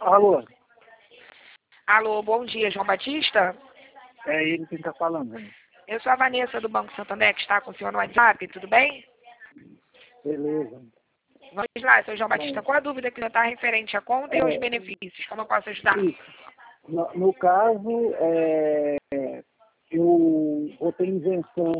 Alô, Alô, bom dia, João Batista? é ele quem está falando, né? Eu sou a Vanessa do Banco Santander, que está com o senhor no WhatsApp, tudo bem? Beleza. Vamos lá, seu João Batista, Bom, qual a dúvida que não está referente à conta e aos é, benefícios? Como eu posso ajudar? isso. No caso, eu vou ter isenção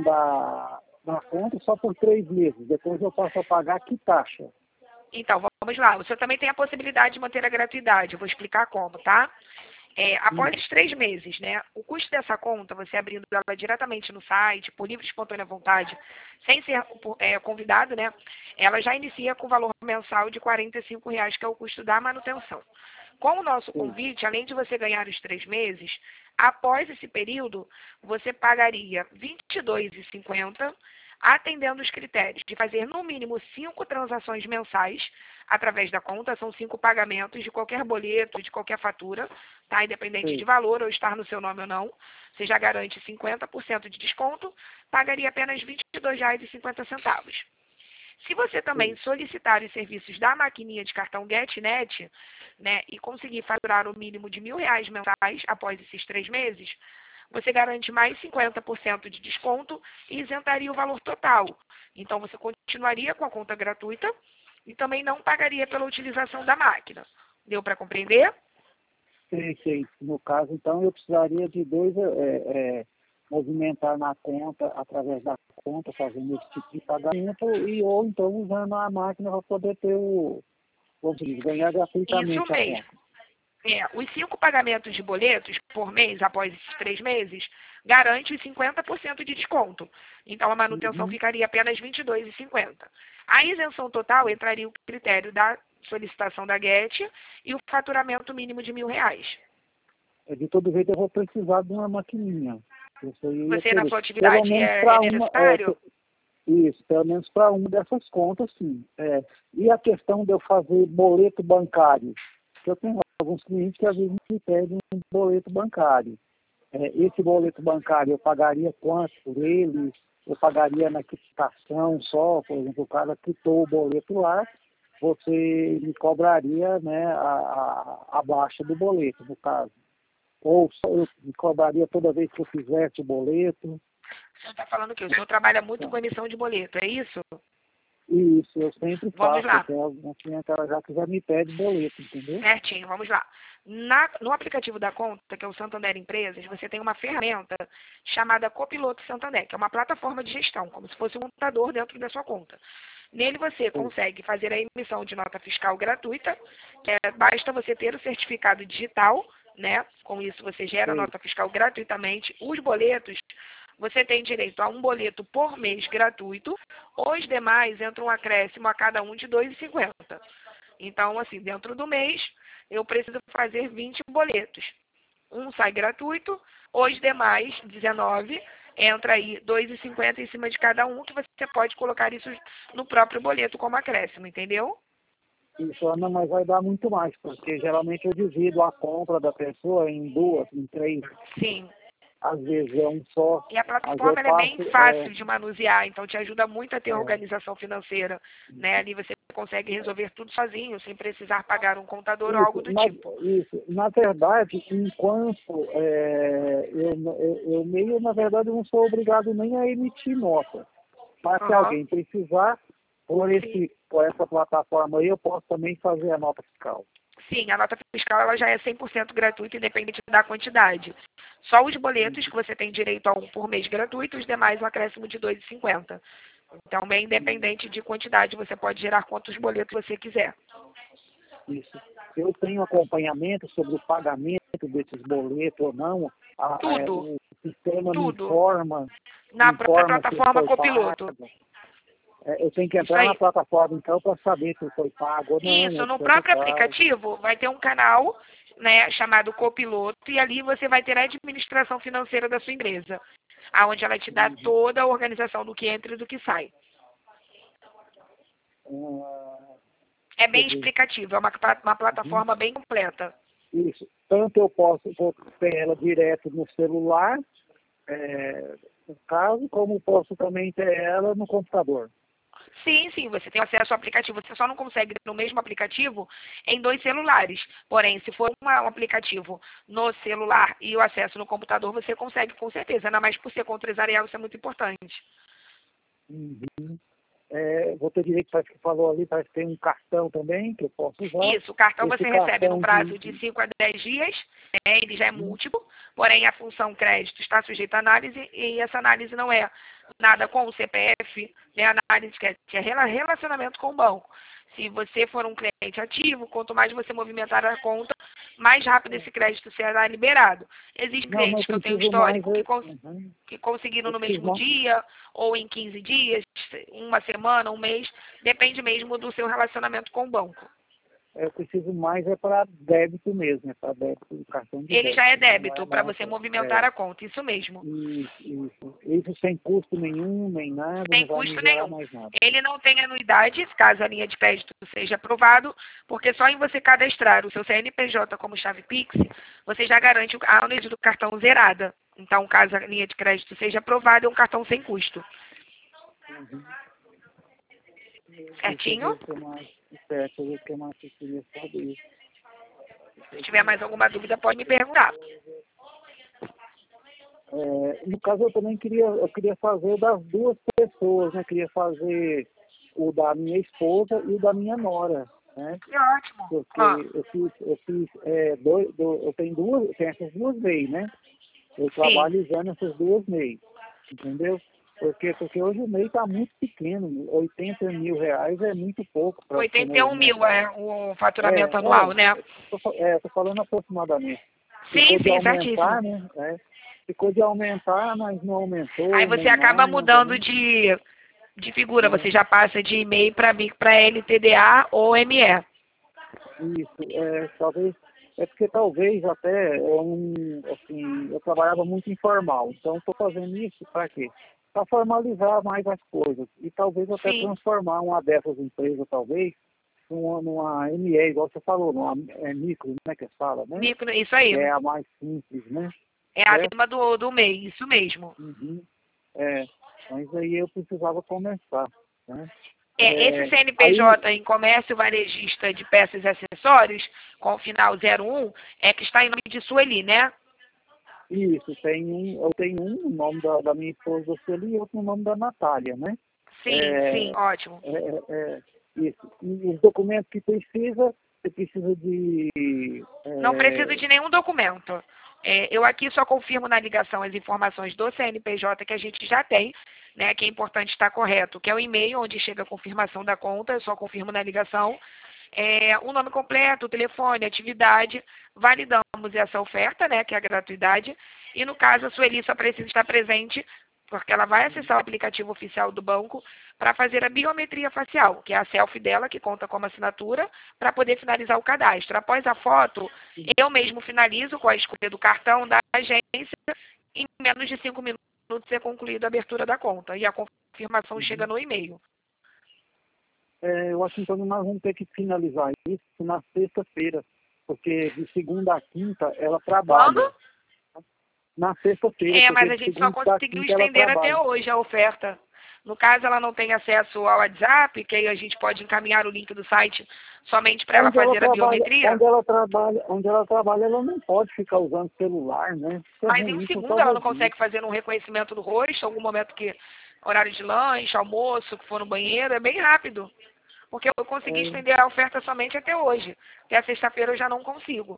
da conta só por 3 meses. Depois eu passo a pagar que taxa? Então, vamos lá. O senhor também tem a possibilidade de manter a gratuidade. Eu vou explicar como, tá? Após os 3 meses, né? O custo dessa conta, você abrindo ela diretamente no site, por livre e espontânea vontade, sem ser convidado, né? Ela já inicia com o valor mensal de R$ 45, que é o custo da manutenção. Com o nosso Sim, convite, além de você ganhar os 3 meses, após esse período, você pagaria R$ 22,50, atendendo os critérios de fazer no mínimo 5 transações mensais através da conta, são 5 pagamentos de qualquer boleto, de qualquer fatura, tá? Independente de sim, valor ou estar no seu nome ou não, você já garante 50% de desconto, pagaria apenas R$ 22,50. Se você também sim. solicitar os serviços da maquininha de cartão GetNet, né, e conseguir faturar o mínimo de R$ 1.000 mensais após esses 3 meses, você garante mais 50% de desconto e isentaria o valor total. Então, você continuaria com a conta gratuita e também não pagaria pela utilização da máquina. Deu para compreender? Sim. No caso, então, eu precisaria de dois, movimentar na conta, através da conta, fazendo esse tipo de pagamento, ou então usando a máquina para poder ter vamos dizer, ganhar Isso gratuitamente a mesmo. conta. Os 5 pagamentos de boletos por mês, após esses 3 meses, garante os 50% de desconto. Então, a manutenção Uhum. ficaria apenas R$ 22,50. A isenção total entraria o critério da solicitação da GET e o faturamento mínimo de R$ 1.000. De todo jeito, eu vou precisar de uma maquininha. Isso aí eu ia Você, na querer. sua Pelo atividade, menos é para uma, necessário? isso, pelo menos para uma dessas contas, sim. E a questão de eu fazer boleto bancário? Eu tenho alguns clientes que às vezes me pedem um boleto bancário. Esse boleto bancário, eu pagaria quanto por ele? Eu pagaria na quitação só, por exemplo, o cara quitou o boleto lá, você me cobraria, né, a baixa do boleto, no caso. Ou só eu me cobraria toda vez que eu fizesse o boleto. O senhor está falando que o senhor trabalha muito Então, com emissão de boleto, é isso? isso, eu sempre Vamos faço. Eu lá. tenho alguma cliente ela já me pede boleto, entendeu? Certinho, vamos lá. No aplicativo da conta, que é o Santander Empresas, você tem uma ferramenta chamada Copiloto Santander, que é uma plataforma de gestão, como se fosse um computador dentro da sua conta. Nele você Sim, consegue fazer a emissão de nota fiscal gratuita, basta você ter o certificado digital, né? Com isso você gera a sim, nota fiscal gratuitamente. Os boletos, você tem direito a um boleto por mês gratuito, os demais entram um acréscimo a cada um de R$ 2,50. Então, assim, dentro do mês, eu preciso fazer 20 boletos. Um sai gratuito, os demais, 19, entra aí R$ 2,50 em cima de cada um, que você pode colocar isso no próprio boleto como acréscimo, entendeu? isso, Ana, mas vai dar muito mais, porque geralmente eu divido a compra da pessoa em duas, em três, Sim. às vezes é um só, E a mas eu plataforma ela é bem passo, fácil de manusear, então te ajuda muito a ter é, organização financeira, né? Ali você consegue resolver tudo sozinho, sem precisar pagar um contador ou algo isso, do tipo. na verdade, enquanto eu meio, na verdade, eu não sou obrigado nem a emitir nota. Mas se Aham. alguém precisar, Sim. por essa plataforma aí, eu posso também fazer a nota fiscal. Sim, a nota fiscal ela já é 100% gratuita, independente da quantidade. Só os boletos que você tem direito a um por mês gratuito, os demais um acréscimo de R$ 2,50. Então, bem independente de quantidade, você pode gerar quantos boletos você quiser. Isso. Eu tenho acompanhamento sobre o pagamento desses boletos ou não. Tudo, O sistema tudo. me Na própria informa se plataforma foi pago. Copiloto. Eu tenho que Isso entrar na aí. plataforma, então, para saber se foi pago ou não, Isso, no etc. e próprio tal. aplicativo vai ter um canal, né, chamado Copiloto, e ali você vai ter a administração financeira da sua empresa, aonde ela te dá Uhum. toda a organização do que entra e do que sai. Ah, É quer bem dizer, explicativo, é uma uhum. plataforma bem completa. Isso. Tanto eu vou ter ela direto no celular, no caso, como posso também ter ela no computador. Sim, sim, você tem acesso ao aplicativo. Você só não consegue no mesmo aplicativo em 2 celulares. Porém, se for um aplicativo no celular e o acesso no computador, você consegue com certeza. Ainda mais por ser conta empresarial, isso é muito importante. Uhum. Vou ter direito, parece que falou ali, parece que tem um cartão também que eu posso usar. Isso, o cartão Esse você recebe no cartão prazo de 5 a 10 dias, né, ele já é múltiplo, porém a função crédito está sujeita à análise e essa análise não é nada com o CPF, né, análise que é relacionamento com o banco. Se você for um cliente ativo, quanto mais você movimentar a conta, mais rápido esse crédito será liberado. Existem Não, clientes mas que eu eu tenho preciso mais. histórico que conseguiram Eu no preciso mesmo mais. dia, ou em 15 dias, uma semana, um mês, depende mesmo do seu relacionamento com o banco. Eu preciso mais para débito mesmo, é para débito, cartão de Ele já é débito. Não débito é para mais. você movimentar a conta, isso mesmo. Isso sem custo nenhum, nem nada, Sem não vai me custo gerar nenhum. mais nada. Ele não tem anuidade, caso a linha de crédito seja aprovado, porque só em você cadastrar o seu CNPJ como chave Pix, você já garante a anuidade do cartão zerada. Então, caso a linha de crédito seja aprovada, é um cartão sem custo. Uhum. Deixa eu ver Certinho? o que mais, certo, deixa eu ver o que mais eu queria saber. Se tiver mais alguma dúvida, pode me perguntar. No caso, eu queria fazer das duas pessoas, né? Queria fazer o da minha esposa e o da minha nora, né? Que ótimo. Porque eu fiz eu tenho essas duas leis, né? Eu Sim. trabalho usando essas duas leis, entendeu? Porque hoje o MEI está muito pequeno, R$ 80 mil é muito pouco para você 81 mil é o faturamento É, anual, né? tô falando aproximadamente. Sim, Ficou de sim, certíssimo. aumentar, né? Ficou de aumentar, mas não Aí aumentou você nem acaba nada, mudando né? de figura, É, você já passa de MEI para LTDA ou ME. isso, porque talvez até assim, eu trabalhava muito informal, então estou fazendo isso para quê? Para formalizar mais as coisas e talvez até Sim, transformar uma dessas empresas, talvez, numa ME, igual você falou, numa micro, né, que fala, né? micro, isso aí. Que é a mais simples, né? É Certo? acima do MEI, isso mesmo. Uhum. É, mas aí eu precisava começar, né? Esse Aí, CNPJ em comércio varejista de peças e acessórios, com o final 01, é que está em nome de Sueli, né? isso, eu tenho um no nome da minha esposa Sueli e outro no nome da Natália, né? Sim, sim, É, ótimo. isso. E os documentos que precisa, você precisa de... Não preciso de nenhum documento. Eu aqui só confirmo na ligação as informações do CNPJ que a gente já tem, né, que é importante estar correto, que é o e-mail onde chega a confirmação da conta, eu só confirmo na ligação. O nome completo, o telefone, a atividade, validamos essa oferta, né, que é a gratuidade, e no caso a Sueli só precisa estar presente, porque ela vai acessar o aplicativo oficial do banco para fazer a biometria facial, que é a selfie dela, que conta como assinatura, para poder finalizar o cadastro. Após a foto, eu mesmo finalizo com a escolha do cartão da agência, em menos de 5 minutos ser concluída a abertura da conta, e a confirmação chega Uhum. no e-mail. Eu acho que então nós vamos ter que finalizar isso na sexta-feira, porque de segunda a quinta ela trabalha. Quando? Na sexta-feira, Mas porque a de gente só segunda a conseguiu quinta ela estender até trabalha. hoje a oferta. No caso, ela não tem acesso ao WhatsApp, que aí a gente pode encaminhar o link do site somente para ela fazer a biometria. Onde ela trabalha, ela não pode ficar usando celular, né? Isso é Mas em um ruim por segundo ela causa não disso. consegue fazer um reconhecimento do rosto, algum momento que horário de lanche, almoço, que for no banheiro, é bem rápido. Porque eu consegui É, estender a oferta somente até hoje. Até sexta-feira eu já não consigo.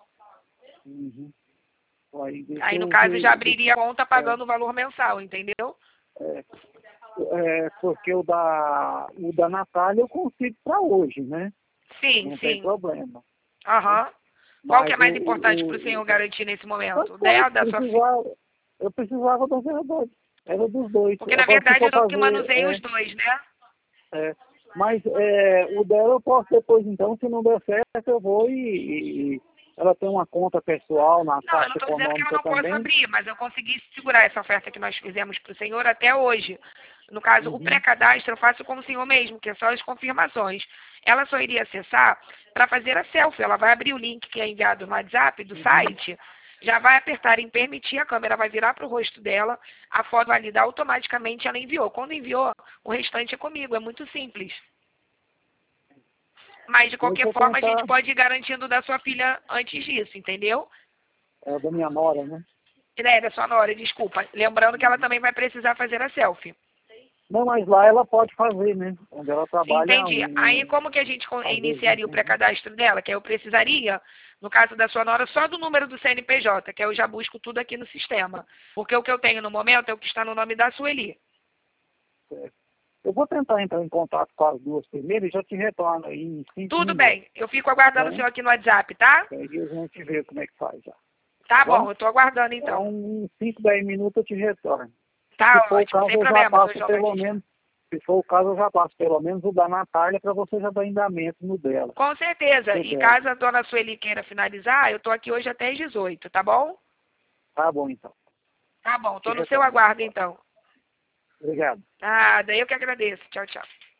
uhum. Aí deixa Aí, no eu caso, já ver. abriria a conta É, pagando o valor mensal, entendeu? é, porque o da Natália eu consigo para hoje, né? Sim, Não tem sim. problema. Aham. Qual que é Mas mais importante para o senhor garantir nesse momento? O dela, da sua filha? eu precisava da verdade. Era dos dois. Porque, na Agora, se verdade, for eu que fazer. manuseio os dois, né? É, mas o dela eu posso depois, então, se não der certo, eu vou ela tem uma conta pessoal na Não, eu não Caixa estou dizendo que eu Econômica não posso também. abrir, mas eu consegui segurar essa oferta que nós fizemos para o senhor até hoje. No caso, o Uhum, pré-cadastro eu faço com o senhor mesmo, que é só as confirmações. Ela só iria acessar para fazer a selfie. Ela vai abrir o link que é enviado no WhatsApp do uhum, site já vai apertar em permitir, a câmera vai virar para o rosto dela, a foto validar automaticamente, ela enviou. Quando enviou, o restante é comigo, é muito simples. Mas, de qualquer forma, a gente pode ir garantindo da sua filha antes disso, entendeu? É da minha nora, né? É, da sua nora, desculpa. Lembrando que ela também vai precisar fazer a selfie. Não, mas lá ela pode fazer, né? Onde ela trabalha. Entendi. Aí como que a gente iniciaria o pré-cadastro dela? Que eu precisaria, no caso da sua nora, só do número do CNPJ, que eu já busco tudo aqui no sistema. Porque o que eu tenho no momento é o que está no nome da Sueli. Certo. Eu vou tentar entrar em contato com as duas primeiro e já te retorno aí em 5 minutos. Tudo bem. Eu fico aguardando o senhor aqui no WhatsApp, tá? Aí a gente vê como é que faz já. Tá bom, eu estou aguardando então. Então, em 5, 10 minutos eu te retorno. Tá Se ótimo, sem problema, seu pelo menos, se for o caso, eu já passo pelo menos o da Natália para você já dar andamento no dela. Com certeza. E caso a dona Sueli queira finalizar, eu estou aqui hoje até às 18, tá bom? Tá bom, então. Tá bom, estou no seu aguardo, então. Obrigado. Nada, eu que agradeço. Tchau, tchau.